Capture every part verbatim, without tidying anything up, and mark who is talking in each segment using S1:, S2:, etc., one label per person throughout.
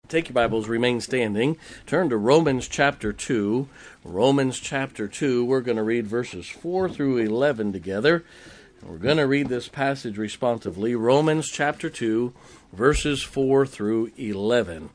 S1: Take your Bibles, remain standing. Turn to Romans chapter two. Romans chapter two, we're going to read verses four through eleven together. We're going to read this passage responsively. Romans chapter two, verses four through eleven.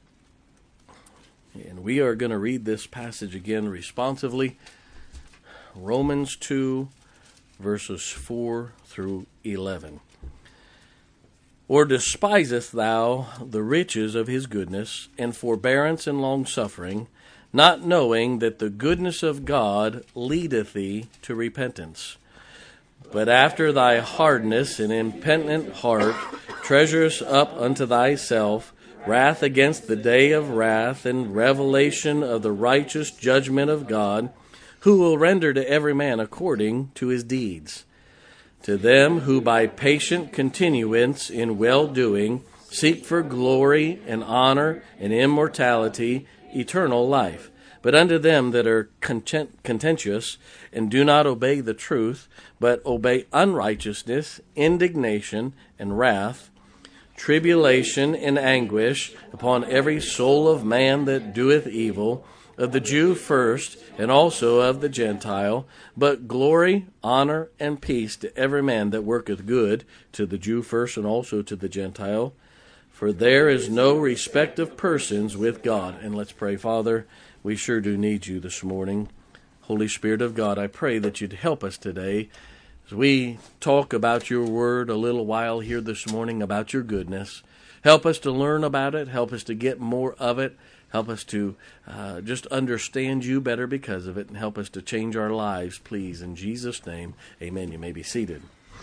S1: And we are going to read this passage again responsively. Romans two, verses four through eleven. Or despisest thou the riches of his goodness, and forbearance and longsuffering, not knowing that the goodness of God leadeth thee to repentance? But after thy hardness and impenitent heart treasurest up unto thyself wrath against the day of wrath and revelation of the righteous judgment of God, who will render to every man according to his deeds. To them who by patient continuance in well-doing seek for glory and honor and immortality, eternal life. But unto them that are content, contentious and do not obey the truth, but obey unrighteousness, indignation, and wrath, tribulation and anguish upon every soul of man that doeth evil, of the Jew first, and also of the Gentile, but glory, honor, and peace to every man that worketh good, to the Jew first, and also to the Gentile. For there is no respect of persons with God. And let's pray. Father, we sure do need you this morning. Holy Spirit of God, I pray that you'd help us today as we talk about your word a little while here this morning, about your goodness. Help us to learn about it. Help us to get more of it. Help us to uh, just understand you better because of it, and help us to change our lives, please. In Jesus' name, amen. You may be seated.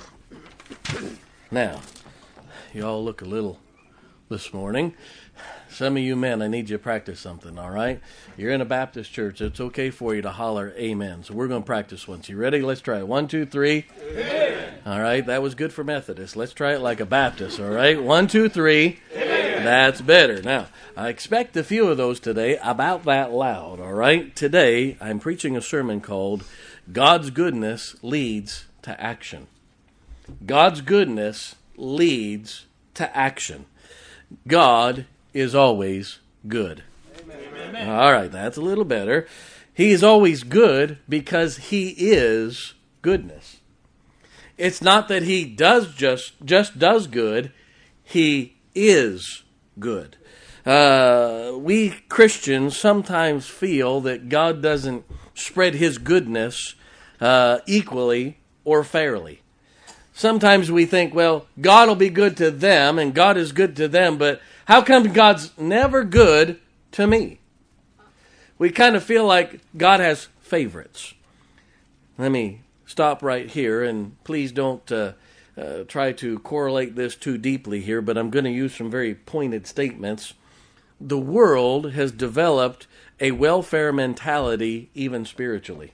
S1: Now, you all look a little this morning. Some of you men, I need you to practice something, all right? You're in a Baptist church. It's okay for you to holler amen. So we're going to practice once. You ready? Let's try it. One, two, three. Amen. All right, that was good for Methodists. Let's try it like a Baptist, all right? One, two, three. Amen. That's better. Now, I expect a few of those today about that loud, all right? Today, I'm preaching a sermon called God's Goodness Leads to Action. God's goodness leads to action. God is always good. Amen. All right, that's a little better. He is always good because he is goodness. It's not that he does just, just does good. He is good. Uh, we Christians sometimes feel that God doesn't spread his goodness uh, equally or fairly. Sometimes we think, well, God will be good to them and God is good to them, but how come God's never good to me? We kind of feel like God has favorites. Let me stop right here, and please don't uh, uh, try to correlate this too deeply here, but I'm going to use some very pointed statements. The world has developed a welfare mentality, even spiritually.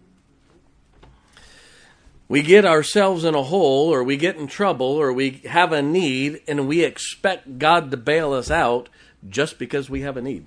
S1: We get ourselves in a hole, or we get in trouble, or we have a need, and we expect God to bail us out just because we have a need.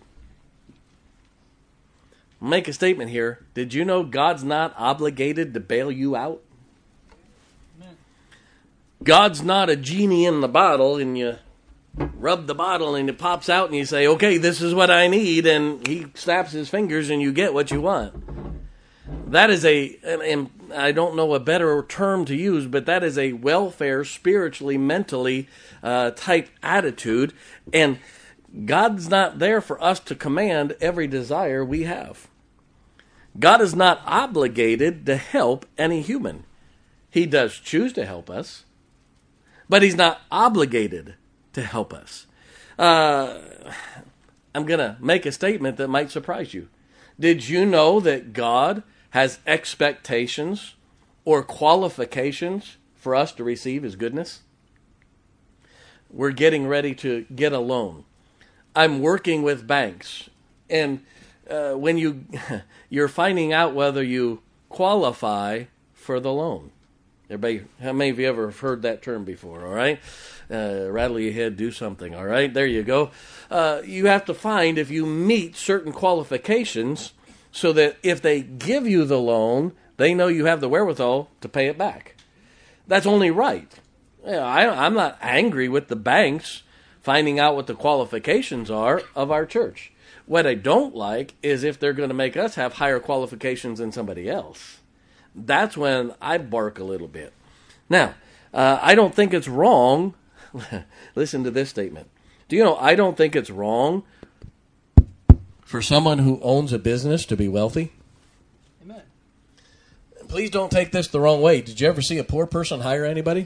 S1: I'll make a statement here. Did you know God's not obligated to bail you out? Amen. God's not a genie in the bottle, and you rub the bottle and it pops out and you say, okay, this is what I need, and he snaps his fingers and you get what you want. That is a, and I don't know a better term to use, but that is a welfare, spiritually, mentally uh, type attitude. And God's not there for us to command every desire we have. God is not obligated to help any human. He does choose to help us, but he's not obligated to help us. Uh, I'm going to make a statement that might surprise you. Did you know that God has expectations or qualifications for us to receive his goodness? We're getting ready to get a loan. I'm working with banks, and uh, when you you're finding out whether you qualify for the loan. Everybody, how many of you ever heard that term before? All right, uh, rattle your head, do something. All right, there you go. Uh, you have to find if you meet certain qualifications, so that if they give you the loan, they know you have the wherewithal to pay it back. That's only right. Yeah, I, I'm not angry with the banks finding out what the qualifications are of our church. What I don't like is if they're going to make us have higher qualifications than somebody else. That's when I bark a little bit. Now, uh, I don't think it's wrong. Listen to this statement. Do you know, I don't think it's wrong for someone who owns a business to be wealthy.
S2: Amen.
S1: Please don't take this the wrong way. Did you ever see a poor person hire anybody?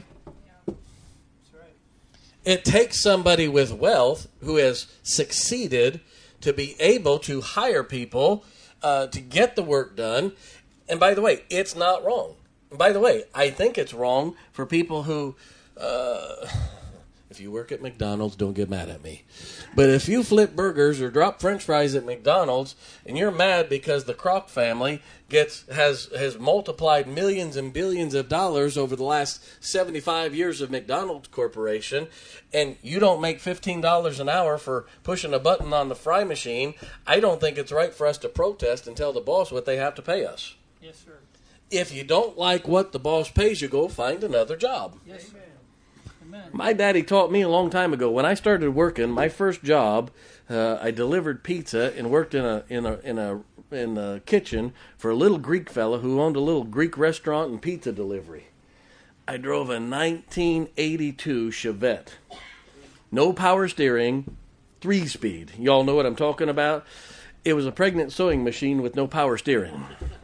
S1: It takes somebody with wealth who has succeeded to be able to hire people uh, to get the work done. And by the way, it's not wrong. And by the way, I think it's wrong for people who, uh, if you work at McDonald's, don't get mad at me. But if you flip burgers or drop French fries at McDonald's and you're mad because the Kroc family gets has has multiplied millions and billions of dollars over the last seventy-five years of McDonald's Corporation, and you don't make fifteen dollars an hour for pushing a button on the fry machine, I don't think it's right for us to protest and tell the boss what they have to pay us.
S2: Yes, sir.
S1: If you don't like what the boss pays you, go find another job.
S2: Yes, sir. Amen.
S1: My daddy taught me a long time ago. When I started working, my first job, uh, I delivered pizza and worked in a in a in a in the kitchen for a little Greek fella who owned a little Greek restaurant and pizza delivery. I drove a nineteen eighty-two Chevette, no power steering, three speed. Y'all know what I'm talking about? It was a pregnant sewing machine with no power steering.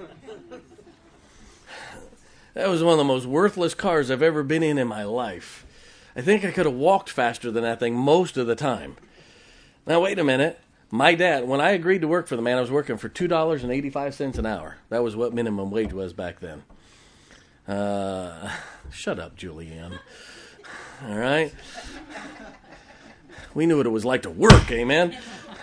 S1: That was one of the most worthless cars I've ever been in in my life. I think I could have walked faster than that thing most of the time. Now, wait a minute. My dad, when I agreed to work for the man, I was working for two dollars and eighty-five cents an hour. That was what minimum wage was back then. Uh, shut up, Julianne. All right? We knew what it was like to work, amen?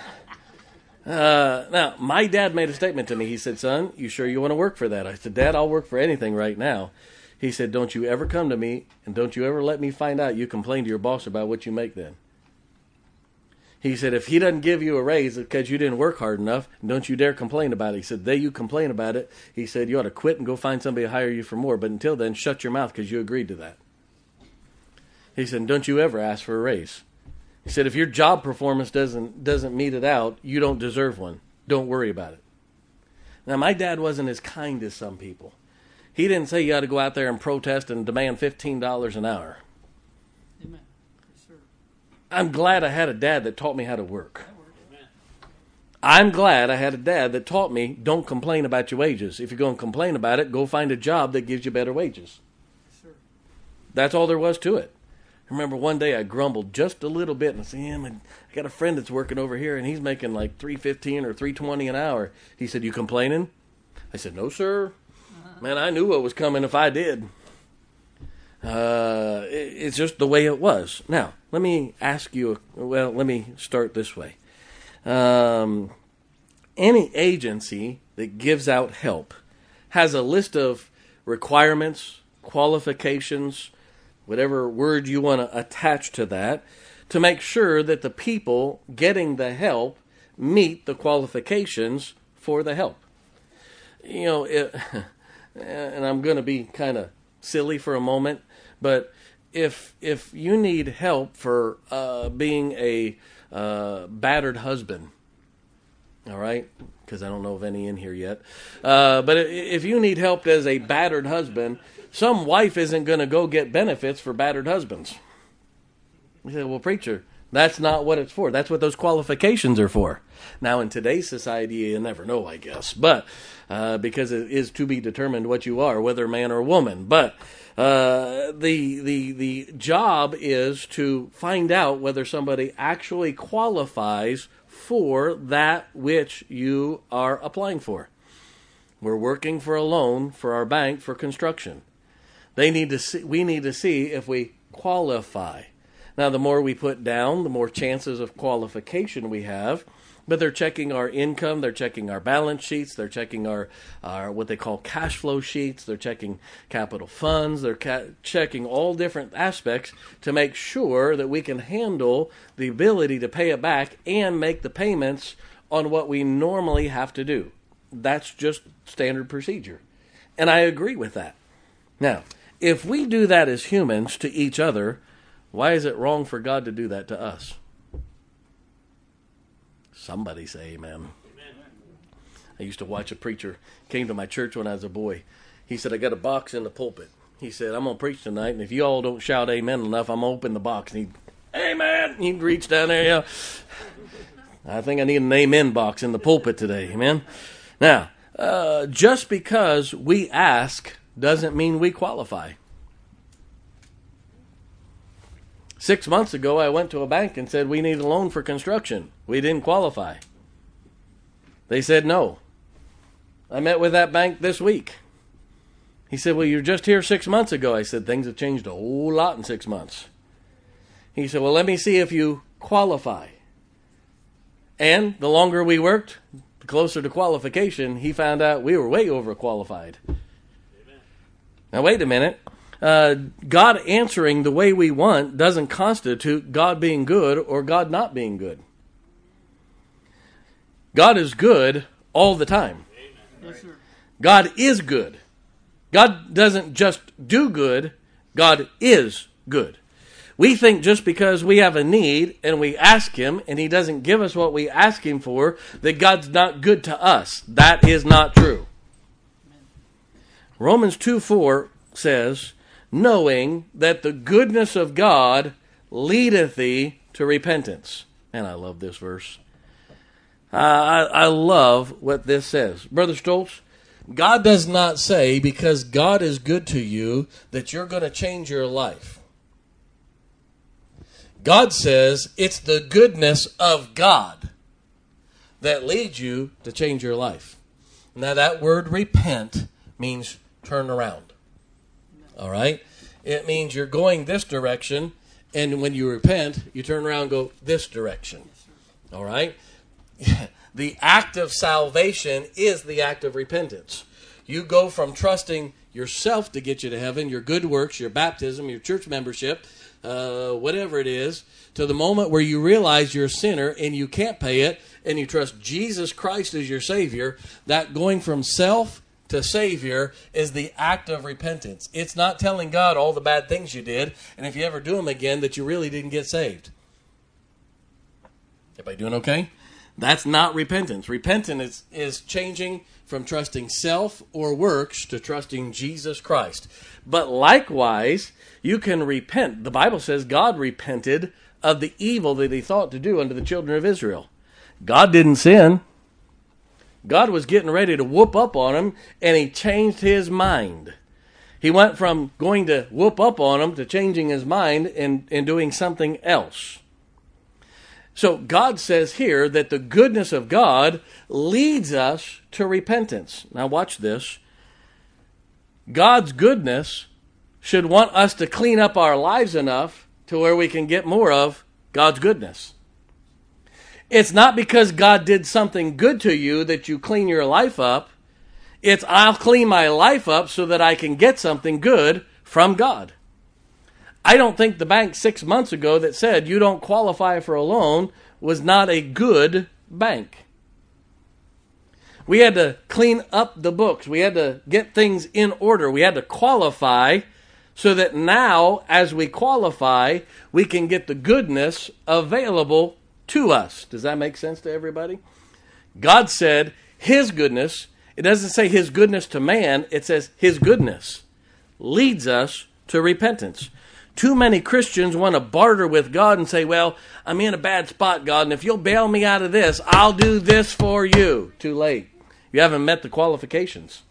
S1: Uh, now, my dad made a statement to me. He said, son, you sure you want to work for that? I said, Dad, I'll work for anything right now. He said, don't you ever come to me, and don't you ever let me find out you complain to your boss about what you make then. He said, if he doesn't give you a raise because you didn't work hard enough, don't you dare complain about it. He said, the day you complain about it, he said, you ought to quit and go find somebody to hire you for more. But until then, shut your mouth because you agreed to that. He said, don't you ever ask for a raise. He said, if your job performance doesn't doesn't meet it out, you don't deserve one. Don't worry about it. Now, my dad wasn't as kind as some people. He didn't say you ought to go out there and protest and demand fifteen dollars an hour.
S2: Amen. Yes, sir.
S1: I'm glad I had a dad that taught me how to work. I'm glad I had a dad that taught me don't complain about your wages. If you're going to complain about it, go find a job that gives you better wages.
S2: Yes, sir.
S1: That's all there was to it. I remember one day I grumbled just a little bit and I said, yeah, man, I got a friend that's working over here and he's making like three fifteen or three twenty an hour. He said, you complaining? I said, no, sir. Man, I knew what was coming if I did. Uh, it, it's just the way it was. Now, let me ask you, a, well, let me start this way. Um, any agency that gives out help has a list of requirements, qualifications, whatever word you want to attach to that, to make sure that the people getting the help meet the qualifications for the help. You know, it, and I'm going to be kind of silly for a moment, but if if you need help for uh, being a uh, battered husband, all right, because I don't know of any in here yet, uh, but if you need help as a battered husband, some wife isn't going to go get benefits for battered husbands. You say, well, preacher, that's not what it's for. That's what those qualifications are for. Now, in today's society, you never know, I guess. But uh, because it is to be determined what you are, whether man or woman. But uh, the the the job is to find out whether somebody actually qualifies for that which you are applying for. We're working for a loan for our bank for construction. They need to see, we need to see if we qualify. Now, the more we put down, the more chances of qualification we have. But they're checking our income, they're checking our balance sheets, they're checking our, our what they call cash flow sheets, they're checking capital funds, they're ca- checking all different aspects to make sure that we can handle the ability to pay it back and make the payments on what we normally have to do. That's just standard procedure. And I agree with that. Now, if we do that as humans to each other, why is it wrong for God to do that to us? Somebody say amen. Amen. I used to watch a preacher, came to my church when I was a boy. He said, I got a box in the pulpit. He said, I'm going to preach tonight, and if you all don't shout amen enough, I'm going to open the box. And he'd, amen. He'd reach down there. Yeah. I think I need an amen box in the pulpit today. Amen. Now, uh, just because we ask doesn't mean we qualify. Six months ago, I went to a bank and said, we need a loan for construction. We didn't qualify. They said no. I met with that bank this week. He said, well, you were just here six months ago. I said, things have changed a whole lot in six months. He said, well, let me see if you qualify. And the longer we worked, the closer to qualification, he found out we were way overqualified. Amen. Now, wait a minute. Uh, God answering the way we want doesn't constitute God being good or God not being good. God is good all the time.
S2: Yes, sir.
S1: God is good. God doesn't just do good. God is good. We think just because we have a need and we ask Him and He doesn't give us what we ask Him for, that God's not good to us. That is not true. Amen. Romans two four says, knowing that the goodness of God leadeth thee to repentance. And I love this verse. Uh, I, I love what this says. Brother Stoltz, God does not say because God is good to you that you're going to change your life. God says it's the goodness of God that leads you to change your life. Now that word repent means turn around. All right? It means you're going this direction, and when you repent, you turn around and go this direction. All right? The act of salvation is the act of repentance. You go from trusting yourself to get you to heaven, your good works, your baptism, your church membership, uh, whatever it is, to the moment where you realize you're a sinner and you can't pay it, and you trust Jesus Christ as your Savior. That going from self to Savior is the act of repentance. It's not telling God all the bad things you did, and if you ever do them again, that you really didn't get saved. Everybody doing okay? That's not repentance. Repentance is, is changing from trusting self or works to trusting Jesus Christ. But likewise, you can repent. The Bible says God repented of the evil that He thought to do unto the children of Israel. God didn't sin. God was getting ready to whoop up on them, and He changed His mind. He went from going to whoop up on them to changing His mind and, and doing something else. So God says here that the goodness of God leads us to repentance. Now watch this. God's goodness should want us to clean up our lives enough to where we can get more of God's goodness. It's not because God did something good to you that you clean your life up. It's I'll clean my life up so that I can get something good from God. I don't think the bank six months ago that said you don't qualify for a loan was not a good bank. We had to clean up the books. We had to get things in order. We had to qualify so that now, as we qualify, we can get the goodness available to us. Does that make sense to everybody? God said His goodness, it doesn't say His goodness to man, it says His goodness leads us to repentance. Too many Christians want to barter with God and say, well, I'm in a bad spot, God, and if you'll bail me out of this, I'll do this for you. Too late. You haven't met the qualifications.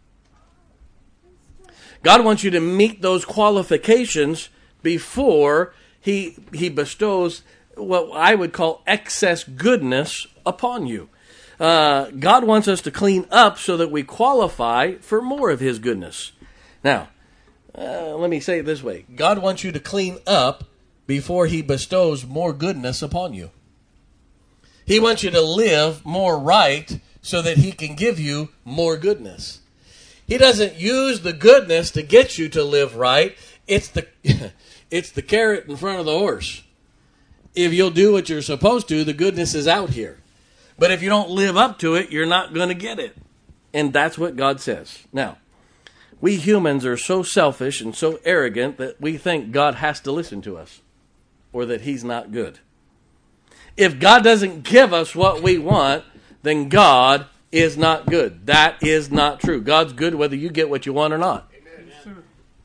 S1: God wants you to meet those qualifications before He, he bestows what I would call excess goodness upon you. Uh, God wants us to clean up so that we qualify for more of His goodness. Now, uh, let me say it this way. God wants you to clean up before He bestows more goodness upon you. He wants you to live more right so that He can give you more goodness. He doesn't use the goodness to get you to live right. It's the, it's the carrot in front of the horse. If you'll do what you're supposed to, the goodness is out here. But if you don't live up to it, you're not going to get it. And that's what God says. Now, we humans are so selfish and so arrogant that we think God has to listen to us or that He's not good. If God doesn't give us what we want, then God is not good. That is not true. God's good whether you get what you want or not.
S2: Yes, sir.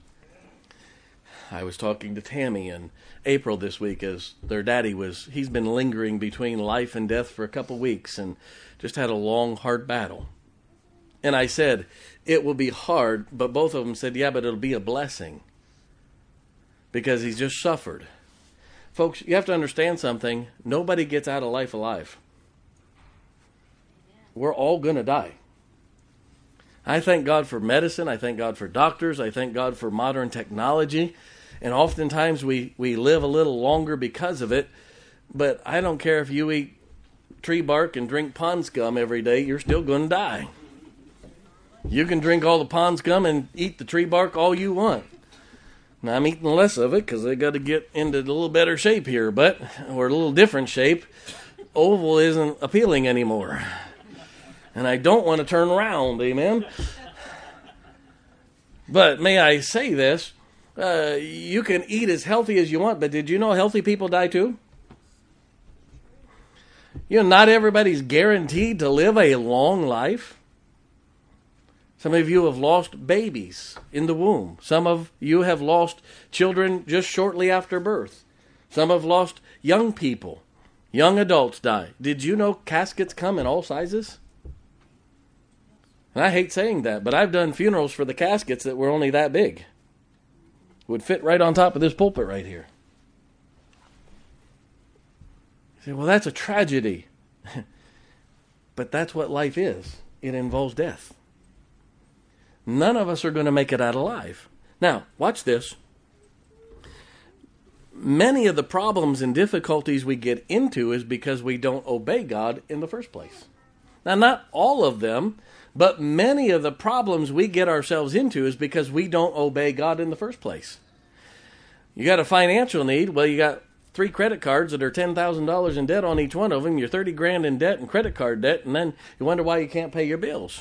S1: I was talking to Tammy and April this week as their daddy was, he's been lingering between life and death for a couple weeks and just had a long, hard battle. And I said, it will be hard, but both of them said, yeah, but it'll be a blessing because he's just suffered. Folks, you have to understand something. Nobody gets out of life alive. We're all going to die. I thank God for medicine. I thank God for doctors. I thank God for modern technology. And oftentimes we, we live a little longer because of it. But I don't care if you eat tree bark and drink pond scum every day, you're still going to die. You can drink all the pond scum and eat the tree bark all you want. Now, I'm eating less of it because I got to get into a little better shape here, but or a little different shape. Oval isn't appealing anymore. And I don't want to turn around, amen? But may I say this, uh, you can eat as healthy as you want, but did you know healthy people die too? You know, not everybody's guaranteed to live a long life. Some of you have lost babies in the womb. Some of you have lost children just shortly after birth. Some have lost young people. Young adults die. Did you know caskets come in all sizes? And I hate saying that, but I've done funerals for the caskets that were only that big. Would fit right on top of this pulpit right here. You say, well, that's a tragedy. But that's what life is. It involves death. None of us are going to make it out alive. Now, watch this. Many of the problems and difficulties we get into is because we don't obey God in the first place. Now, not all of them, but many of the problems we get ourselves into is because we don't obey God in the first place. You got a financial need. Well, you got three credit cards that are ten thousand dollars in debt on each one of them. You're thirty grand in debt and credit card debt, and then you wonder why you can't pay your bills.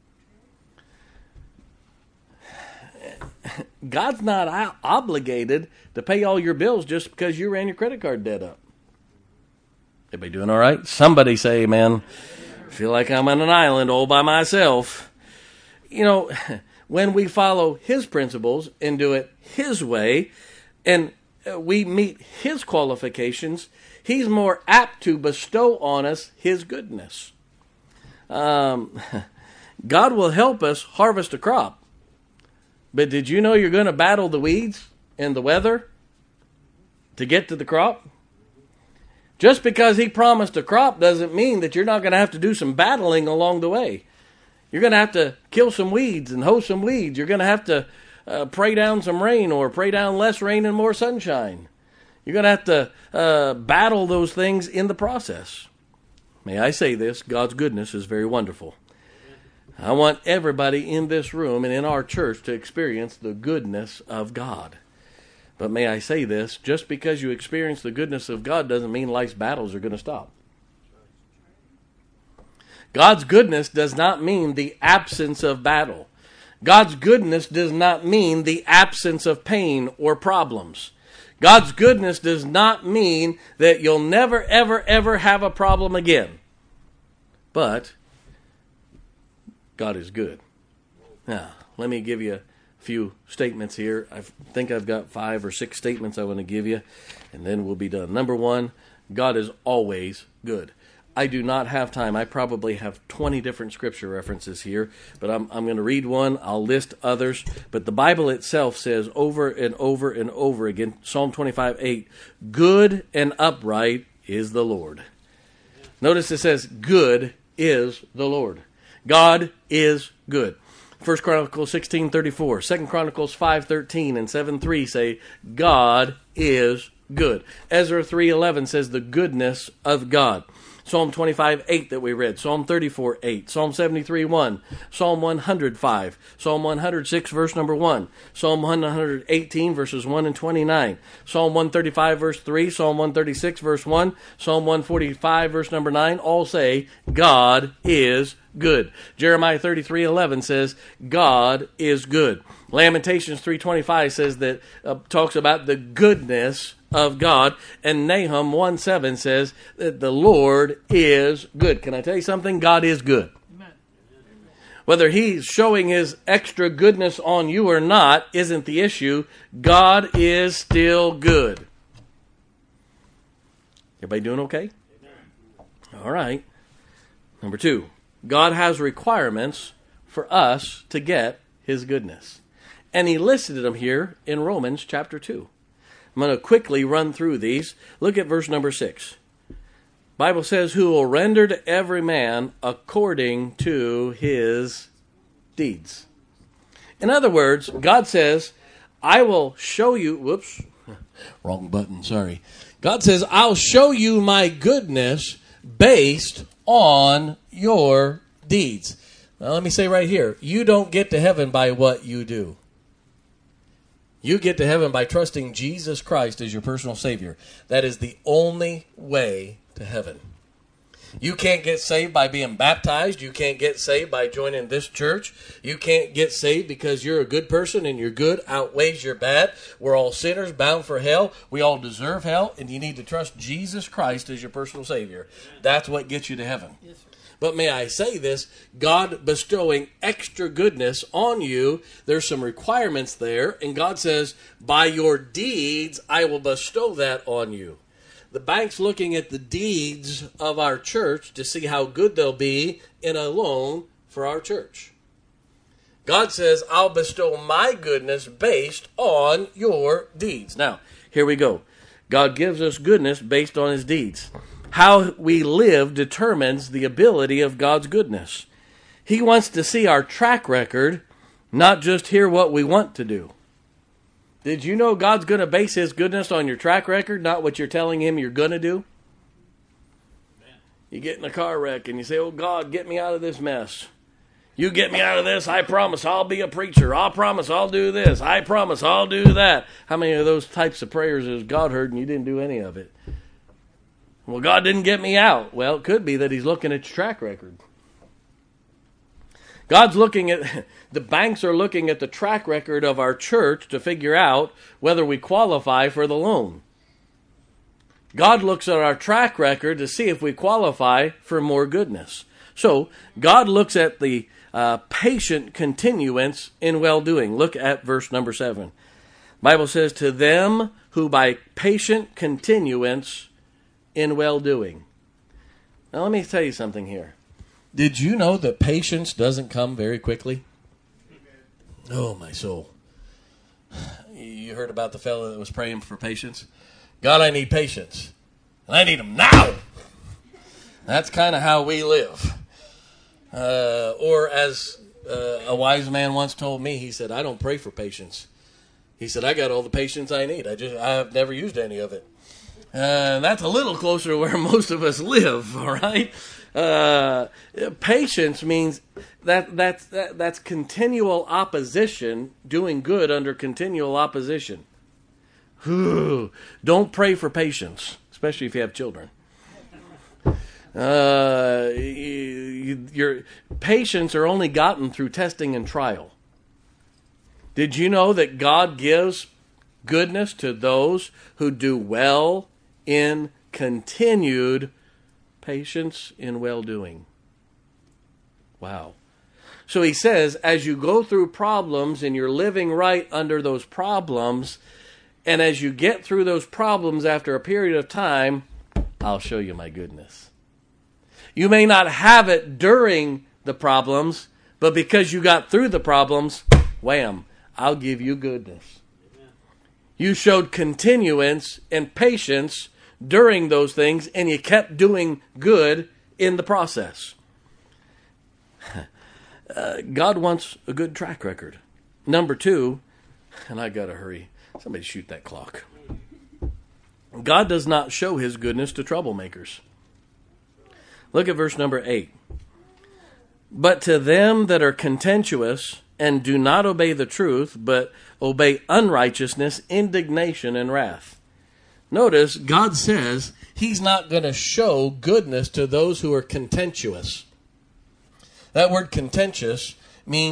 S1: God's not obligated to pay all your bills just because you ran your credit card debt up. Everybody doing all right? Somebody say amen. I feel like I'm on an island all by myself. You know, when we follow His principles and do it His way, and we meet His qualifications, He's more apt to bestow on us His goodness. Um, God will help us harvest a crop. But did you know you're going to battle the weeds and the weather to get to the crop? Just because He promised a crop doesn't mean that you're not going to have to do some battling along the way. You're going to have to kill some weeds and hoe some weeds. You're going to have to uh, pray down some rain or pray down less rain and more sunshine. You're going to have to uh, battle those things in the process. May I say this, God's goodness is very wonderful. I want everybody in this room and in our church to experience the goodness of God. But may I say this, just because you experience the goodness of God doesn't mean life's battles are going to stop. God's goodness does not mean the absence of battle. God's goodness does not mean the absence of pain or problems. God's goodness does not mean that you'll never, ever, ever have a problem again. But God is good. Now, let me give you a few statements here. I think I've got five or six statements I want to give you, and then we'll be done. Number one, God is always good. I do not have time. I probably have twenty different scripture references here, but I'm, I'm going to read one. I'll list others. But the Bible itself says over and over and over again, Psalm twenty-five eight, good and upright is the Lord. Notice it says, good is the Lord. God is good. First Chronicles sixteen thirty-four, Second Chronicles five thirteen, and seven three say, God is good. Ezra three eleven says the goodness of God. Psalm twenty-five eight that we read, Psalm thirty-four eight, Psalm seventy-three one, Psalm one hundred five, Psalm one hundred six verse number one, Psalm one hundred eighteen verses one and twenty-nine, Psalm one thirty-five verse three, Psalm one thirty-six verse one, Psalm one forty-five verse number nine, all say, God is good. Jeremiah thirty-three eleven says, God is good. Lamentations three twenty-five says that, uh, talks about the goodness of God. And Nahum one seven says that the Lord is good. Can I tell you something? God is good.
S2: Amen.
S1: Whether he's showing his extra goodness on you or not isn't the issue. God is still good. Everybody doing okay? All right. Number two, God has requirements for us to get his goodness. And he listed them here in Romans chapter two. I'm going to quickly run through these. Look at verse number six. Bible says, who will render to every man according to his deeds. In other words, God says, I will show you, whoops, wrong button, sorry. God says, I'll show you my goodness based on your deeds. Now let me say right here, you don't get to heaven by what you do. You get to heaven by trusting Jesus Christ as your personal Savior. That is the only way to heaven. You can't get saved by being baptized. You can't get saved by joining this church. You can't get saved because you're a good person and your good outweighs your bad. We're all sinners bound for hell. We all deserve hell, and you need to trust Jesus Christ as your personal Savior. That's what gets you to heaven.
S2: Yes, sir.
S1: But may I say this, God bestowing extra goodness on you, there's some requirements there, and God says, by your deeds, I will bestow that on you. The bank's looking at the deeds of our church to see how good they'll be in a loan for our church. God says, I'll bestow my goodness based on your deeds. Now, here we go. God gives us goodness based on his deeds. How we live determines the ability of God's goodness. He wants to see our track record, not just hear what we want to do. Did you know God's going to base his goodness on your track record, not what you're telling him you're going to do? You get in a car wreck and you say, oh God, get me out of this mess. You get me out of this, I promise I'll be a preacher. I promise I'll do this. I promise I'll do that. How many of those types of prayers has God heard and you didn't do any of it? Well, God didn't get me out. Well, it could be that he's looking at your track record. God's looking at, the banks are looking at the track record of our church to figure out whether we qualify for the loan. God looks at our track record to see if we qualify for more goodness. So, God looks at the uh, patient continuance in well-doing. Look at verse number seven. The Bible says, to them who by patient continuance in well-doing. Now let me tell you something here. Did you know that patience doesn't come very quickly? Oh, my soul. You heard about the fellow that was praying for patience? God, I need patience. And I need them now. That's kind of how we live. Uh, or as uh, a wise man once told me, he said, I don't pray for patience. He said, I got all the patience I need. I just I have never used any of it. Uh, that's a little closer to where most of us live, all right? Uh, patience means that that's, that, that's continual opposition, doing good under continual opposition. Whew. Don't pray for patience, especially if you have children. Uh, you, your patience are only gotten through testing and trial. Did you know that God gives goodness to those who do well in continued patience in well-doing? Wow. So he says, as you go through problems and you're living right under those problems, and as you get through those problems after a period of time, I'll show you my goodness. You may not have it during the problems, but because you got through the problems, wham, I'll give you goodness. You showed continuance and patience during those things, and you kept doing good in the process. Uh, God wants a good track record. Number two, and I gotta hurry. Somebody shoot that clock. God does not show his goodness to troublemakers. Look at verse number eight. But to them that are contentious and do not obey the truth, but obey unrighteousness, indignation, and wrath. Notice, God says he's not going to show goodness to those who are contentious. That word contentious means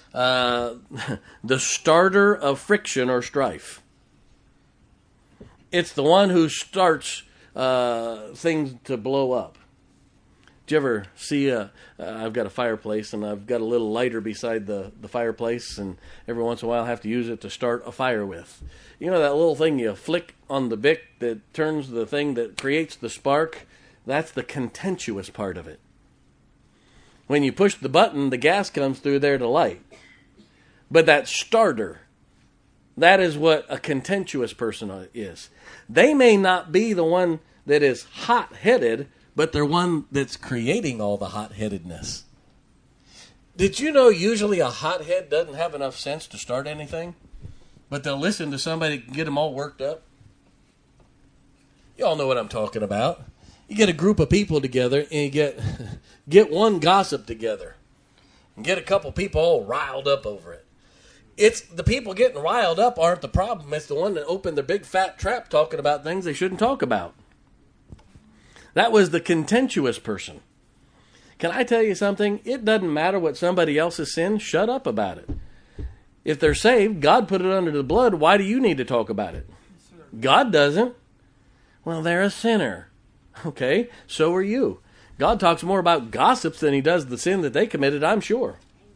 S1: uh, the starter of friction or strife. It's the one who starts uh, things to blow up. Do you ever see a, uh, I've got a fireplace and I've got a little lighter beside the, the fireplace, and every once in a while I have to use it to start a fire with. You know that little thing you flick on the bic that turns the thing that creates the spark? That's the contentious part of it. When you push the button, the gas comes through there to light. But that starter, that is what a contentious person is. They may not be the one that is hot-headed, but they're one that's creating all the hot-headedness. Did you know usually a hothead doesn't have enough sense to start anything? But they'll listen to somebody and get them all worked up? You all know what I'm talking about. You get a group of people together and you get get one gossip together and get a couple people all riled up over it. It's the people getting riled up aren't the problem. It's the one that opened their big fat trap talking about things they shouldn't talk about. That was the contentious person. Can I tell you something? It doesn't matter what somebody else has sinned. Shut up about it. If they're saved, God put it under the blood. Why do you need to talk about it? God doesn't. Well, they're a sinner. Okay, so are you. God talks more about gossips than he does the sin that they committed, I'm sure.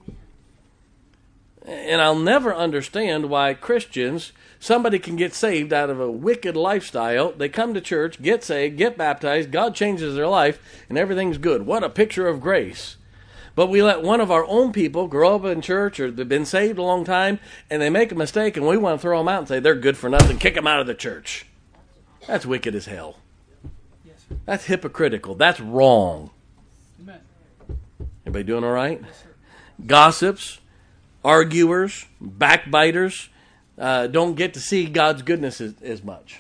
S1: And I'll never understand why Christians, somebody can get saved out of a wicked lifestyle. They come to church, get saved, get baptized, God changes their life, and everything's good. What a picture of grace. But we let one of our own people grow up in church, or they've been saved a long time, and they make a mistake, and we want to throw them out and say they're good for nothing, kick them out of the church. That's wicked as hell. That's hypocritical. That's wrong.
S2: Amen.
S1: Everybody doing all right?
S2: Yes, sir.
S1: Gossips, arguers, backbiters uh, don't get to see God's goodness as, as much.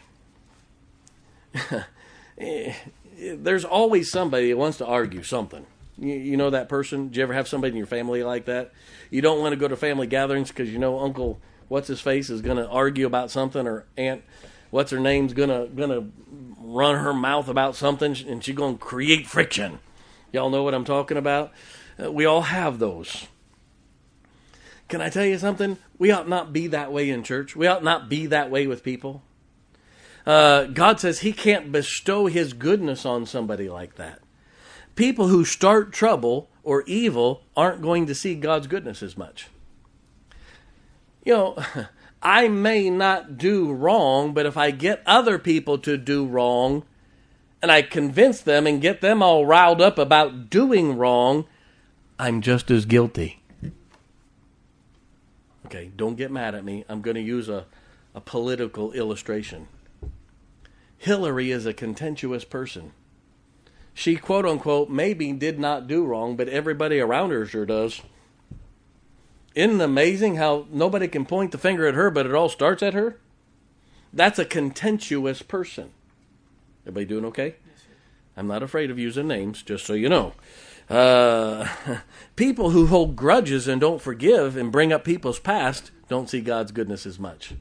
S1: There's always somebody that wants to argue something. You, you know that person? Did you ever have somebody in your family like that? You don't want to go to family gatherings because you know Uncle What's-His-Face is going to argue about something, or Aunt What's-Her-Name's going to going to run her mouth about something, and she's going to create friction. Y'all know what I'm talking about? Uh, we all have those. Can I tell you something? We ought not be that way in church. We ought not be that way with people. Uh, God says he can't bestow his goodness on somebody like that. People who start trouble or evil aren't going to see God's goodness as much. You know, I may not do wrong, but if I get other people to do wrong, and I convince them and get them all riled up about doing wrong, I'm just as guilty. Okay, don't get mad at me. I'm going to use a, a political illustration. Hillary is a contentious person. She, quote unquote, maybe did not do wrong, but everybody around her sure does. Isn't it amazing how nobody can point the finger at her, but it all starts at her? That's a contentious person. Everybody doing okay?
S2: Yes, sir.
S1: I'm not afraid of using names, just so you know. Uh, people who hold grudges and don't forgive and bring up people's past don't see God's goodness as much.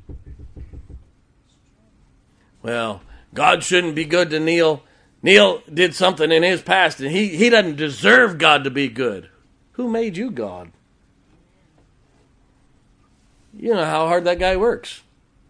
S1: Well, God shouldn't be good to Neil. Neil did something in his past, and he, he doesn't deserve God to be good. Who made you God? You know how hard that guy works.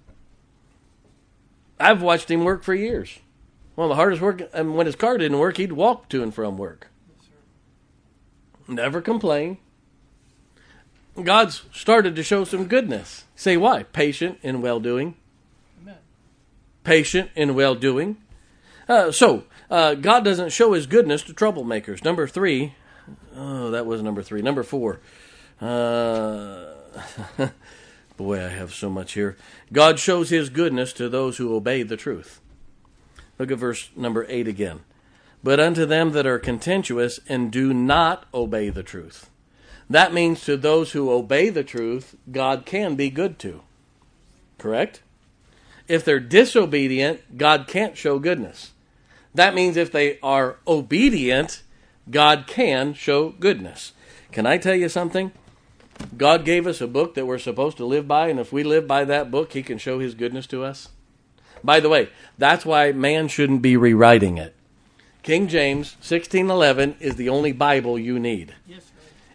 S1: I've watched him work for years. One of the hardest work, and when his car didn't work, he'd walk to and from work.
S2: Yes, sir.
S1: Never complain. God's started to show some goodness. Say why? Patient in well-doing.
S2: Amen.
S1: Patient in well-doing. Uh, so, uh, God doesn't show his goodness to troublemakers. Number three. Oh, that was number three. Number four. Uh, boy, I have so much here. God shows his goodness to those who obey the truth. Look at verse number eight again. But unto them that are contentious and do not obey the truth. That means to those who obey the truth, God can be good to. Correct? If they're disobedient, God can't show goodness. That means if they are obedient, God can show goodness. Can I tell you something? God gave us a book that we're supposed to live by, and if we live by that book, he can show his goodness to us. By the way, that's why man shouldn't be rewriting it. King James sixteen eleven is the only Bible you need.
S2: Yes, sir.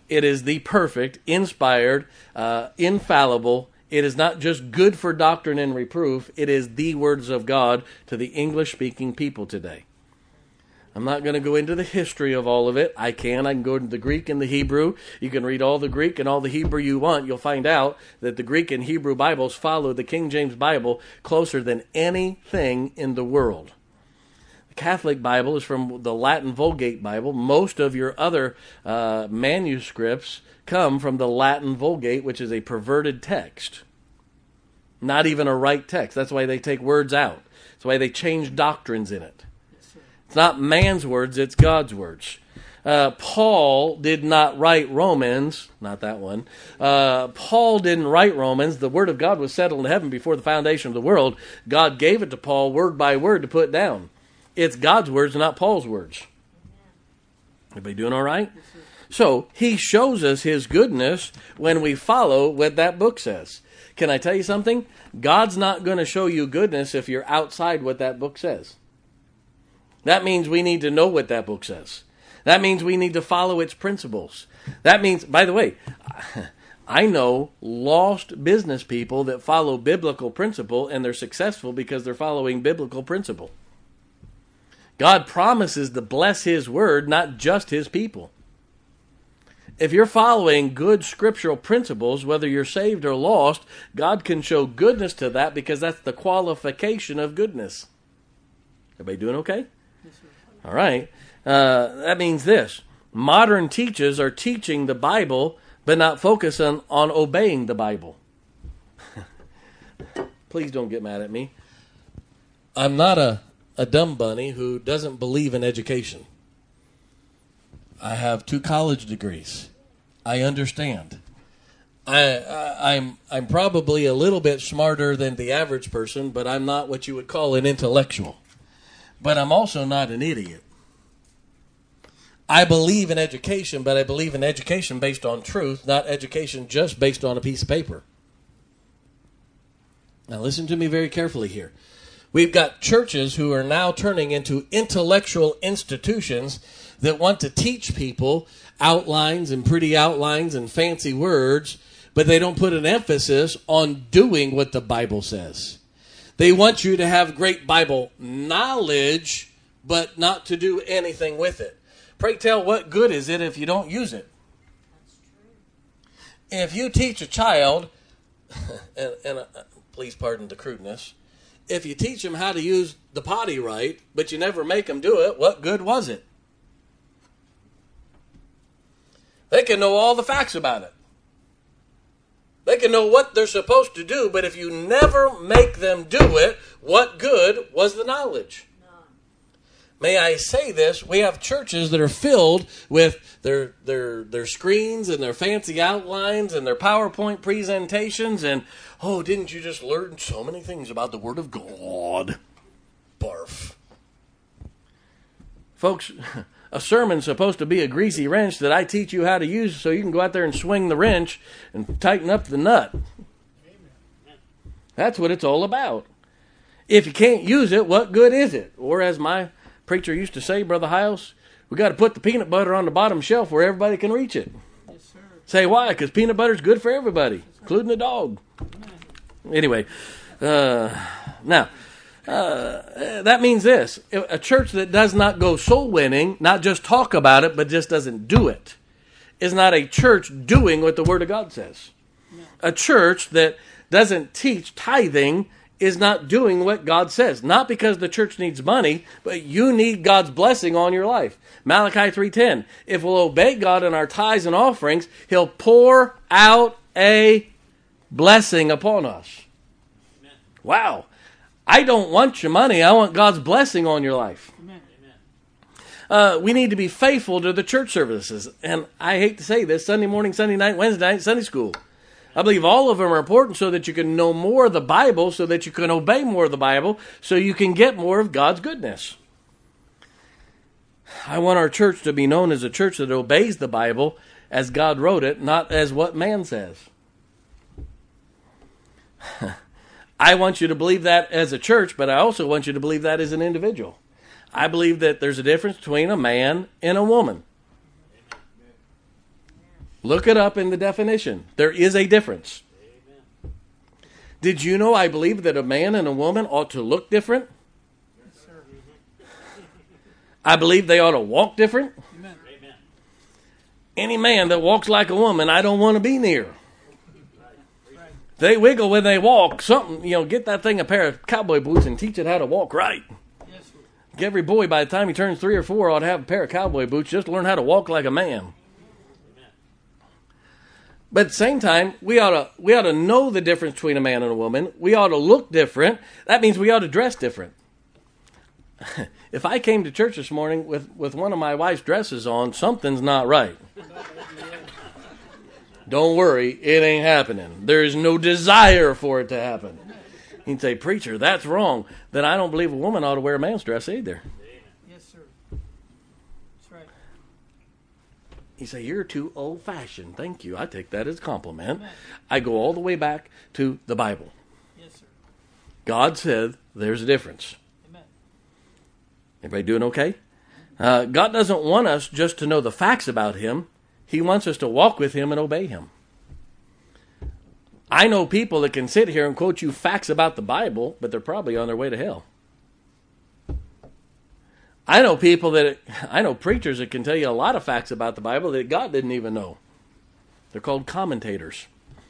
S1: It is the perfect, inspired, uh, infallible. It is not just good for doctrine and reproof. It is the words of God to the English-speaking people today. I'm not going to go into the history of all of it. I can. I can go into the Greek and the Hebrew. You can read all the Greek and all the Hebrew you want. You'll find out that the Greek and Hebrew Bibles follow the King James Bible closer than anything in the world. The Catholic Bible is from the Latin Vulgate Bible. Most of your other uh, manuscripts come from the Latin Vulgate, which is a perverted text. Not even a right text. That's why they take words out. That's why they change doctrines in it. It's not man's words, it's God's words. Uh, Paul did not write Romans, not that one. Uh, Paul didn't write Romans. The word of God was settled in heaven before the foundation of the world. God gave it to Paul word by word to put down. It's God's words, not Paul's words. Everybody doing all right? So he shows us his goodness when we follow what that book says. Can I tell you something? God's not going to show you goodness if you're outside what that book says. That means we need to know what that book says. That means we need to follow its principles. That means, by the way, I know lost business people that follow biblical principle and they're successful because they're following biblical principle. God promises to bless his word, not just his people. If you're following good scriptural principles, whether you're saved or lost, God can show goodness to that because that's the qualification of goodness. Everybody doing okay?
S2: Yes, sir.
S1: All right. Uh, that means this. Modern teachers are teaching the Bible, but not focusing on obeying the Bible. Please don't get mad at me. I'm not a, a dumb bunny who doesn't believe in education. I have two college degrees. I understand. I, I, I'm I'm probably a little bit smarter than the average person, but I'm not what you would call an intellectual. But I'm also not an idiot. I believe in education, but I believe in education based on truth, not education just based on a piece of paper. Now listen to me very carefully here. We've got churches who are now turning into intellectual institutions that want to teach people outlines and pretty outlines and fancy words, but they don't put an emphasis on doing what the Bible says. They want you to have great Bible knowledge, but not to do anything with it. Pray tell, what good is it if you don't use it?
S3: That's true.
S1: If you teach a child, and, and uh, please pardon the crudeness, if you teach them how to use the potty right, but you never make them do it, what good was it? They can know all the facts about it. They can know what they're supposed to do, but if you never make them do it, what good was the knowledge?
S3: None.
S1: May I say this? We have churches that are filled with their their their screens and their fancy outlines and their PowerPoint presentations and, oh, didn't you just learn so many things about the Word of God? Barf. Folks, a sermon's supposed to be a greasy wrench that I teach you how to use so you can go out there and swing the wrench and tighten up the nut.
S2: Amen.
S1: That's what it's all about. If you can't use it, what good is it? Or as my preacher used to say, Brother Hiles, we got to put the peanut butter on the bottom shelf where everybody can reach it.
S2: Yes, sir.
S1: Say why? Because peanut butter's good for everybody, including the dog. Anyway, uh, now, uh, that means this. A church that does not go soul winning, not just talk about it, but just doesn't do it, is not a church doing what the Word of God says.
S2: No.
S1: A church that doesn't teach tithing is not doing what God says. Not because the church needs money, but you need God's blessing on your life. Malachi three ten. If we'll obey God in our tithes and offerings, He'll pour out a blessing upon us.
S2: Amen.
S1: Wow. I don't want your money. I want God's blessing on your life.
S2: Amen. Amen.
S1: Uh, we need to be faithful to the church services. And I hate to say this, Sunday morning, Sunday night, Wednesday night, Sunday school. I believe all of them are important so that you can know more of the Bible, so that you can obey more of the Bible, so you can get more of God's goodness. I want our church to be known as a church that obeys the Bible as God wrote it, not as what man says. I want you to believe that as a church, but I also want you to believe that as an individual. I believe that there's a difference between a man and a woman. Look it up in the definition. There is a difference.
S2: Amen.
S1: Did you know I believe that a man and a woman ought to look different?
S2: Yes, sir.
S1: I believe they ought to walk different.
S2: Amen. Amen.
S1: Any man that walks like a woman, I don't want to be near.
S2: Right.
S1: They wiggle when they walk. Something, you know, get that thing a pair of cowboy boots and teach it how to walk right.
S2: Yes, sir.
S1: Every boy, by the time he turns three or four, ought to have a pair of cowboy boots just to learn how to walk like a man.
S2: Amen.
S1: But at the same time, we ought to we ought to know the difference between a man and a woman. We ought to look different. That means we ought to dress different. If I came to church this morning with, with one of my wife's dresses on, something's not right. Don't worry, it ain't happening. There is no desire for it to happen. You can say, preacher, that's wrong. Then I don't believe a woman ought to wear a man's dress either.
S2: Yes, sir. That's right.
S1: You say, you're too old-fashioned. Thank you. I take that as a compliment. I go all the way back to the Bible.
S2: Yes, sir.
S1: God said there's a difference.
S2: Amen.
S1: Everybody doing okay? Uh, God doesn't want us just to know the facts about Him. He wants us to walk with Him and obey Him. I know people that can sit here and quote you facts about the Bible, but they're probably on their way to hell. I know people that, I know preachers that can tell you a lot of facts about the Bible that God didn't even know. They're called commentators.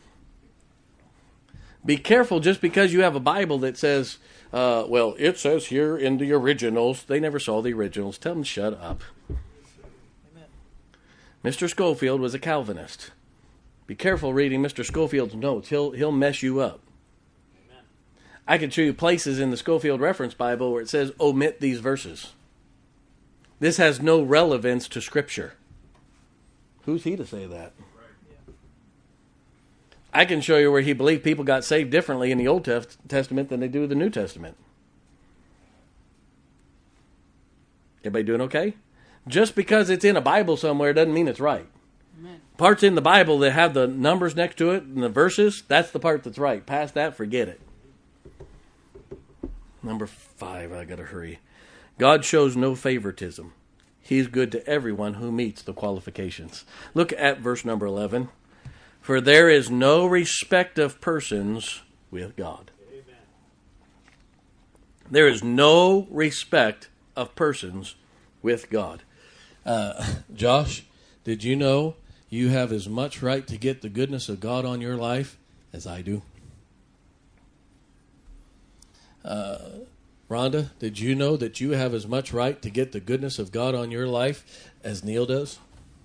S1: Be careful just because you have a Bible that says, uh, well, it says here in the originals. They never saw the originals. Tell them to shut up.
S2: Amen.
S1: Mister Schofield was a Calvinist. Be careful reading Mister Schofield's notes. He'll he'll mess you up.
S2: Amen.
S1: I can show you places in the Schofield Reference Bible where it says, omit these verses. This has no relevance to Scripture. Who's he to say that?
S2: Right. Yeah.
S1: I can show you where he believed people got saved differently in the Old Tef- Testament than they do the New Testament. Everybody doing okay? Just because it's in a Bible somewhere doesn't mean it's right.
S2: Amen.
S1: Parts in the Bible that have the numbers next to it and the verses, that's the part that's right. Past that, forget it. Number five, I gotta hurry. God shows no favoritism. He's good to everyone who meets the qualifications. Look at verse number eleven. For there is no respect of persons with God.
S2: Amen.
S1: There is no respect of persons with God. Uh, Josh, did you know you have as much right to get the goodness of God on your life as I do? Uh, Rhonda, did you know that you have as much right to get the goodness of God on your life as Neil does?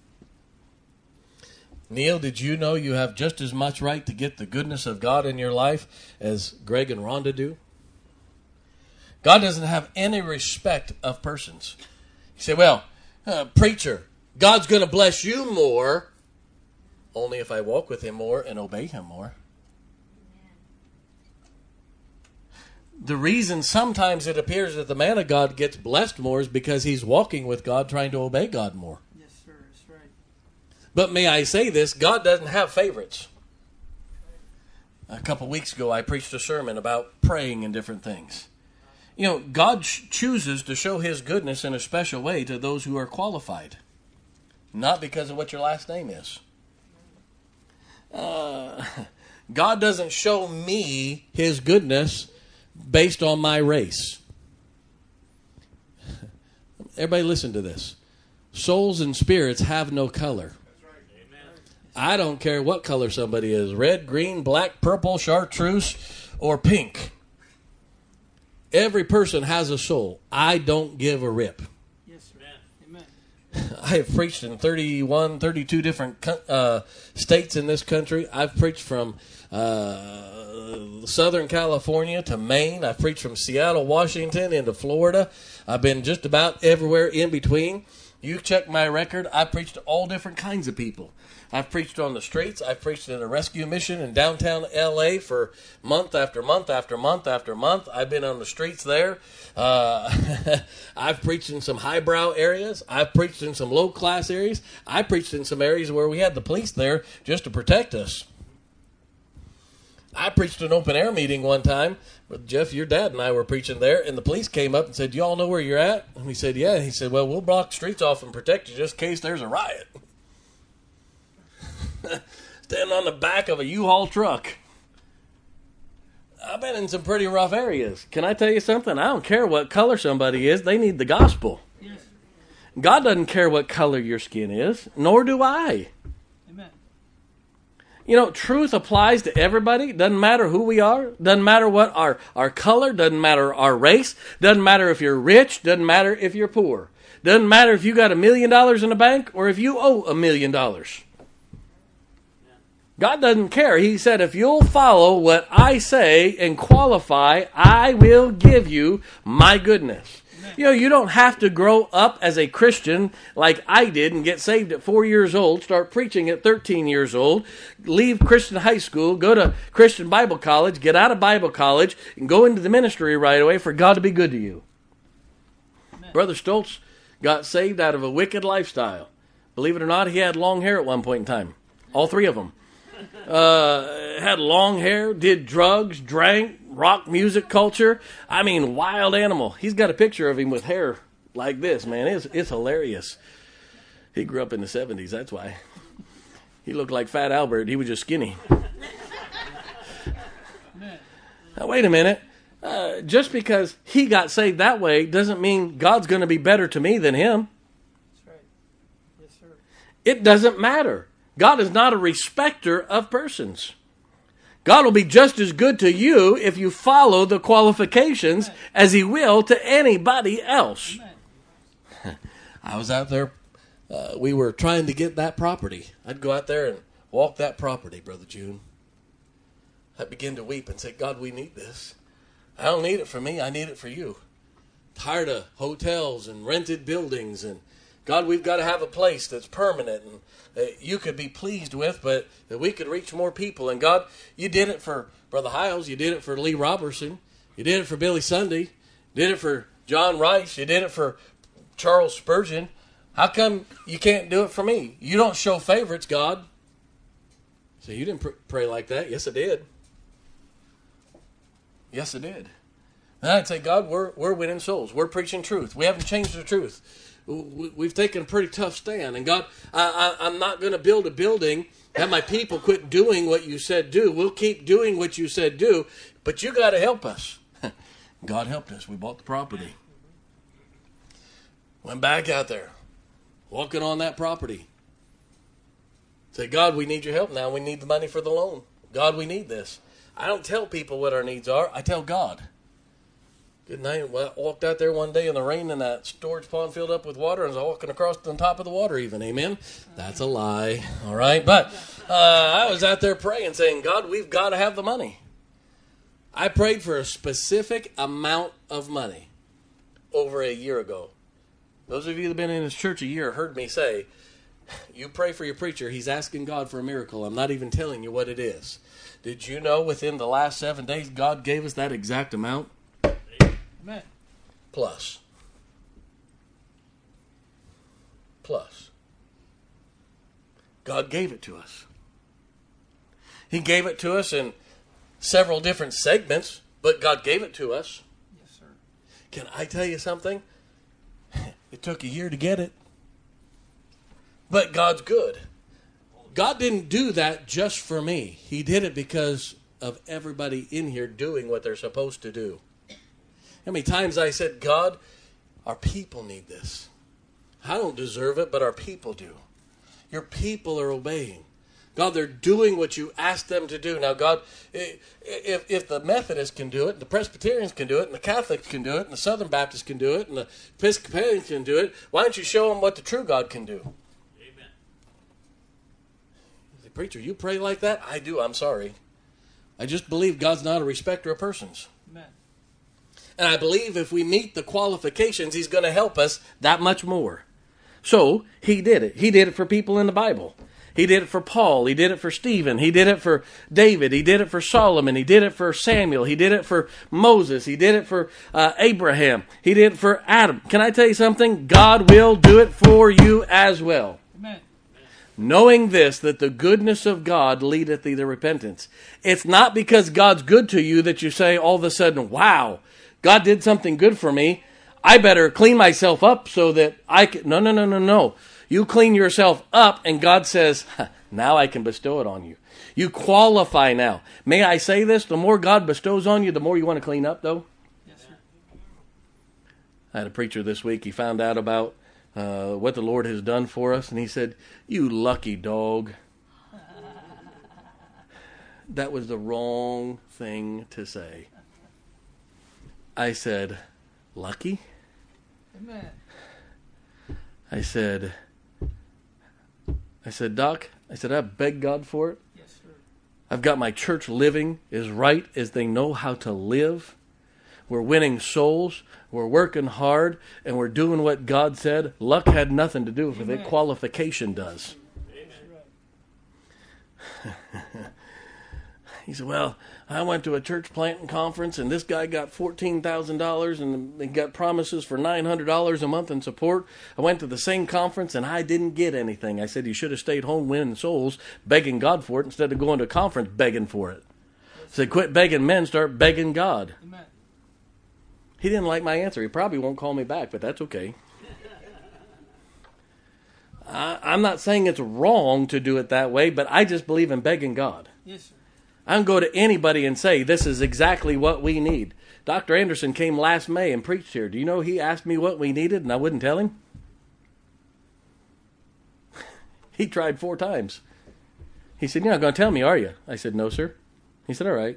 S1: Neil, did you know you have just as much right to get the goodness of God in your life as Greg and Rhonda do? God doesn't have any respect of persons. You say, well, uh, preacher, God's going to bless you more only if I walk with Him more and obey Him more. The reason sometimes it appears that the man of God gets blessed more is because he's walking with God, trying to obey God more.
S2: Yes, sir. That's right.
S1: But may I say this, God doesn't have favorites. A couple weeks ago, I preached a sermon about praying and different things. You know, God ch- chooses to show His goodness in a special way to those who are qualified. Not because of what your last name is. Uh, God doesn't show me His goodness based on my race. Everybody listen to this. Souls and spirits have no color. I don't care what color somebody is. Red, green, black, purple, chartreuse, or pink. Every person has a soul. I don't give a rip.
S2: Yes, sir. Amen.
S1: I have preached in thirty-one, thirty-two different uh, states in this country. I've preached from uh, Southern California to Maine. I've preached from Seattle, Washington into Florida. I've been just about everywhere in between. You check my record. I preached to all different kinds of people. I've preached on the streets. I've preached at a rescue mission in downtown L A for month after month after month after month. I've been on the streets there. Uh, I've preached in some highbrow areas. I've preached in some low-class areas. I preached in some areas where we had the police there just to protect us. I preached an open-air meeting one time. Jeff, your dad and I were preaching there, and the police came up and said, "Do you all know where you're at?" And we said, "Yeah." He said, "Well, we'll block the streets off and protect you just in case there's a riot." Standing on the back of a U-Haul truck. I've been in some pretty rough areas. Can I tell you something? I don't care what color somebody is. They need the gospel.
S2: Yes.
S1: God doesn't care what color your skin is, nor do I.
S2: Amen.
S1: You know, truth applies to everybody. Doesn't matter who we are. Doesn't matter what our, our color. Doesn't matter our race. Doesn't matter if you're rich. Doesn't matter if you're poor. Doesn't matter if you got a million dollars in the bank or if you owe a million dollars. God doesn't care. He said, if you'll follow what I say and qualify, I will give you my goodness. Amen. You know, you don't have to grow up as a Christian like I did and get saved at four years old, start preaching at thirteen years old, leave Christian high school, go to Christian Bible college, get out of Bible college, and go into the ministry right away for God to be good to you. Amen. Brother Stoltz got saved out of a wicked lifestyle. Believe it or not, he had long hair at one point in time. All three of them. Uh, had long hair, did drugs, drank, rock music culture. I mean, wild animal. He's got a picture of him with hair like this, man. It's, it's hilarious. He grew up in the seventies, that's why. He looked like Fat Albert. He was just skinny. Now, wait a minute. Uh, just because he got saved that way doesn't mean God's going to be better to me than him.
S2: That's right. Yes, sir.
S1: It doesn't matter. God is not a respecter of persons. God will be just as good to you if you follow the qualifications Amen. As he will to anybody else. Amen. I was out there. Uh, we were trying to get that property. I'd go out there and walk that property, Brother June. I'd begin to weep and say, God, we need this. I don't need it for me. I need it for you. Tired of hotels and rented buildings, and God, we've got to have a place that's permanent and that you could be pleased with, but that we could reach more people. And God, you did it for Brother Hiles. You did it for Lee Robertson. You did it for Billy Sunday. You did it for John Rice. You did it for Charles Spurgeon. How come you can't do it for me? You don't show favorites, God. So you didn't pr- pray like that. Yes, I did. Yes, I did. And I'd say, God, we're we're winning souls. We're preaching truth. We haven't changed the truth. We've taken a pretty tough stand. And God, I, I, I'm not going to build a building, have my people quit doing what you said do. We'll keep doing what you said do, but you got to help us. God helped us. We bought the property. Went back out there, walking on that property. Say, God, we need your help now. We need the money for the loan. God, we need this. I don't tell people what our needs are. I tell God. Good night. Well, I walked out there one day in the rain and that storage pond filled up with water, and I was walking across on top of the water even. Amen? That's a lie. All right? But uh, I was out there praying, saying, God, we've got to have the money. I prayed for a specific amount of money over a year ago. Those of you that have been in this church a year heard me say, you pray for your preacher, he's asking God for a miracle. I'm not even telling you what it is. Did you know within the last seven days, God gave us that exact amount?
S2: Amen.
S1: Plus. Plus. God gave it to us. He gave it to us in several different segments, but God gave it to us.
S2: Yes, sir.
S1: Can I tell you something? It took a year to get it. But God's good. God didn't do that just for me. He did it because of everybody in here doing what they're supposed to do. How many times I said, God, our people need this. I don't deserve it, but our people do. Your people are obeying. God, they're doing what you asked them to do. Now, God, if, if the Methodists can do it, and the Presbyterians can do it, and the Catholics can do it, and the Southern Baptists can do it, and the Episcopalians can do it, why don't you show them what the true God can do?
S2: Amen.
S1: You say, preacher, you pray like that? I do. I'm sorry. I just believe God's not a respecter of persons.
S2: Amen.
S1: And I believe if we meet the qualifications, he's going to help us that much more. So, he did it. He did it for people in the Bible. He did it for Paul. He did it for Stephen. He did it for David. He did it for Solomon. He did it for Samuel. He did it for Moses. He did it for uh, Abraham. He did it for Adam. Can I tell you something? God will do it for you as well.
S2: Amen.
S1: Knowing this, that the goodness of God leadeth thee to repentance. It's not because God's good to you that you say all of a sudden, wow, God did something good for me. I better clean myself up so that I can. No, no, no, no, no. You clean yourself up, and God says, now I can bestow it on you. You qualify now. May I say this? The more God bestows on you, the more you want to clean up, though.
S2: Yes, sir.
S1: I had a preacher this week. He found out about uh, what the Lord has done for us, and he said, you lucky dog. That was the wrong thing to say. I said, lucky?
S2: Amen.
S1: I said, I said, Doc, I said, I beg God for it.
S2: Yes, sir.
S1: I've got my church living as right as they know how to live. We're winning souls. We're working hard. And we're doing what God said. Luck had nothing to do with it. Qualification does.
S2: Amen.
S1: He said, well, I went to a church planting conference, and this guy got fourteen thousand dollars, and he got promises for nine hundred dollars a month in support. I went to the same conference, and I didn't get anything. I said, you should have stayed home winning souls, begging God for it, instead of going to a conference begging for it. I said, quit begging men, start begging God.
S2: Amen.
S1: He didn't like my answer. He probably won't call me back, but that's okay. I, I'm not saying it's wrong to do it that way, but I just believe in begging God.
S2: Yes, sir.
S1: I can go to anybody and say, this is exactly what we need. Doctor Anderson came last May and preached here. Do you know he asked me what we needed and I wouldn't tell him? He tried four times. He said, you're not going to tell me, are you? I said, no, sir. He said, all right.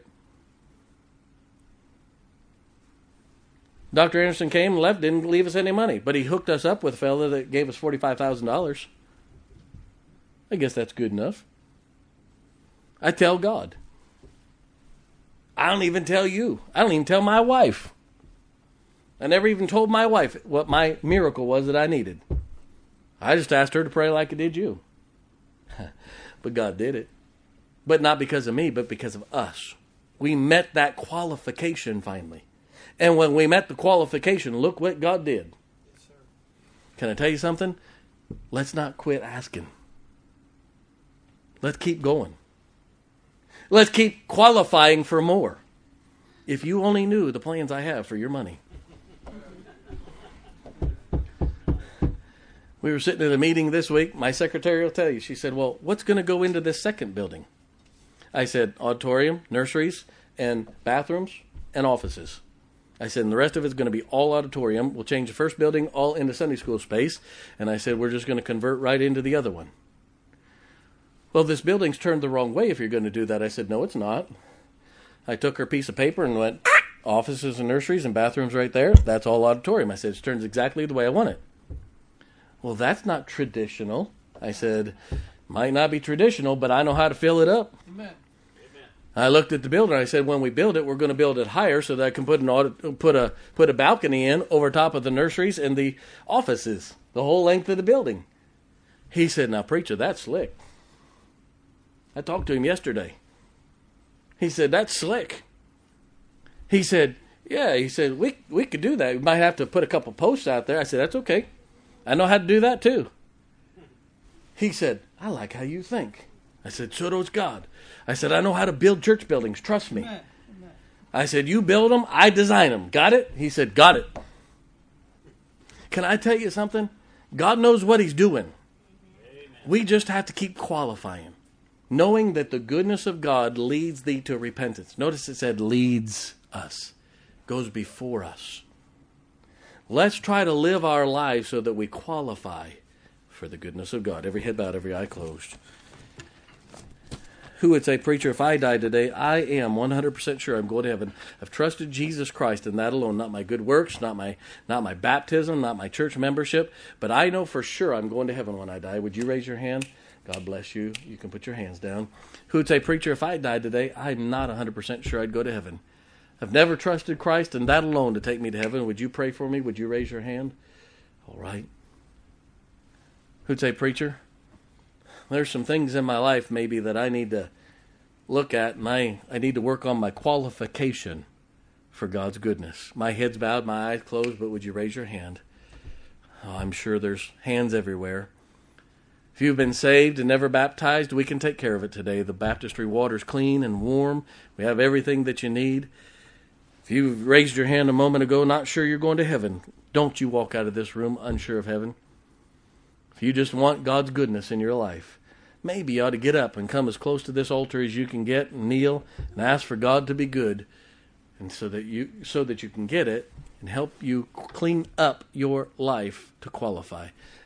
S1: Doctor Anderson came and left, didn't leave us any money, but he hooked us up with a fellow that gave us forty-five thousand dollars. I guess that's good enough. I tell God. I don't even tell you. I don't even tell my wife. I never even told my wife what my miracle was that I needed. I just asked her to pray like I did you. But God did it. But not because of me, but because of us. We met that qualification finally. And when we met the qualification, look what God did.
S2: Yes, sir.
S1: Can I tell you something? Let's not quit asking. Let's keep going. Let's keep qualifying for more. If you only knew the plans I have for your money. We were sitting at a meeting this week. My secretary will tell you. She said, well, what's going to go into this second building? I said, auditorium, nurseries, and bathrooms, and offices. I said, and the rest of it's going to be all auditorium. We'll change the first building all into Sunday school space. And I said, we're just going to convert right into the other one. Well, this building's turned the wrong way if you're going to do that. I said, no, it's not. I took her piece of paper and went, offices and nurseries and bathrooms right there. That's all auditorium. I said, it turns exactly the way I want it. Well, that's not traditional. I said, might not be traditional, but I know how to fill it up.
S2: Amen.
S1: I looked at the building. I said, when we build it, we're going to build it higher so that I can put an audit, put a put a balcony in over top of the nurseries and the offices, the whole length of the building. He said, now, preacher, that's slick. I talked to him yesterday. He said, that's slick. He said, yeah, he said, we we could do that. We might have to put a couple posts out there. I said, that's okay. I know how to do that too. He said, I like how you think. I said, so does God. I said, I know how to build church buildings. Trust me.
S2: Amen. Amen.
S1: I said, you build them, I design them. Got it? He said, got it. Can I tell you something? God knows what he's doing. Amen. We just have to keep qualifying. Knowing that the goodness of God leads thee to repentance. Notice it said leads us. Goes before us. Let's try to live our lives so that we qualify for the goodness of God. Every head bowed, every eye closed. Who would say, preacher, if I die today, I am one hundred percent sure I'm going to heaven. I've trusted Jesus Christ and that alone, not my good works, not my not my baptism, not my church membership, but I know for sure I'm going to heaven when I die. Would you raise your hand? God bless you. You can put your hands down. Who would say, preacher, if I died today, I'm not one hundred percent sure I'd go to heaven. I've never trusted Christ and that alone to take me to heaven. Would you pray for me? Would you raise your hand? All right. Who'd say, preacher, there's some things in my life maybe that I need to look at, and I, I need to work on my qualification for God's goodness. My head's bowed, my eyes closed, but would you raise your hand? Oh, I'm sure there's hands everywhere. If you've been saved and never baptized, we can take care of it today. The baptistry water's clean and warm. We have everything that you need. If you raised your hand a moment ago, not sure you're going to heaven, don't you walk out of this room unsure of heaven. If you just want God's goodness in your life, maybe you ought to get up and come as close to this altar as you can get and kneel and ask for God to be good, and so that you so that you can get it and help you clean up your life to qualify.